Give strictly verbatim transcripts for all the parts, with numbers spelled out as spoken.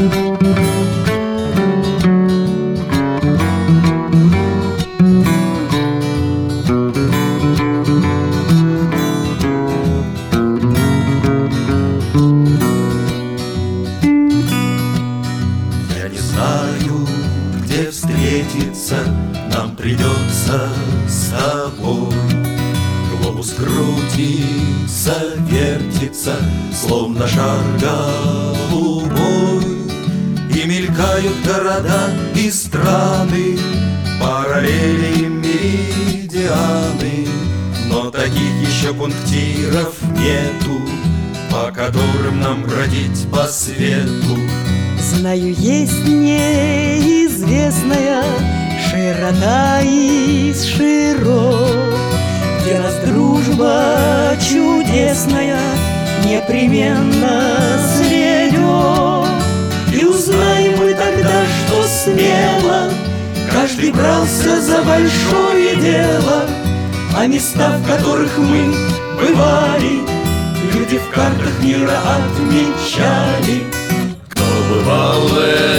Я не знаю, где встретиться нам придется с тобой. Глобус крутится, вертится, словно шар голубой. И мелькают города и страны, параллели, меридианы. Но таких еще пунктиров нету, по которым нам бродить по свету. Знаю, есть неизвестная широта из широт, где нас дружба чудесная непременно сведет. И узнаем мы тогда, что смело каждый брался за большое дело, а места, в которых мы бывали, люди в картах мира отмечали. Кто бывал в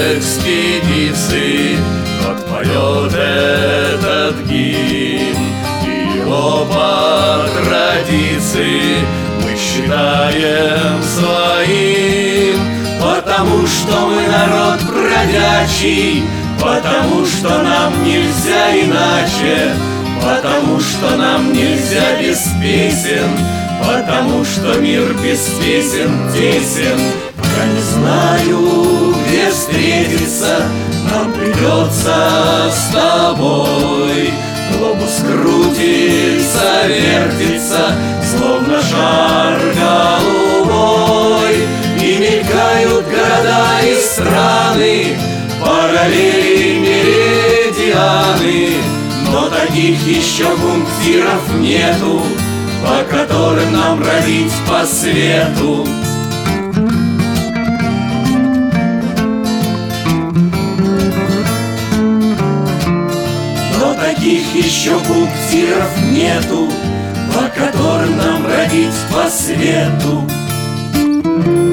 экспедиции, тот поет этот гимн, и его по традиции мы считаем своим. Потому что мы народ бродячий, потому что нам нельзя иначе, потому что нам нельзя без песен, потому что мир без песен тесен. Я не знаю, где встретиться нам придется с тобой. Глобус крутится, вертится, словно шар голубой. И мелькают города и страны, параллели, меридианы. Но таких еще пунктиров нету, по которым нам бродить по свету. Но таких еще пунктиров нету, по которым нам бродить по свету.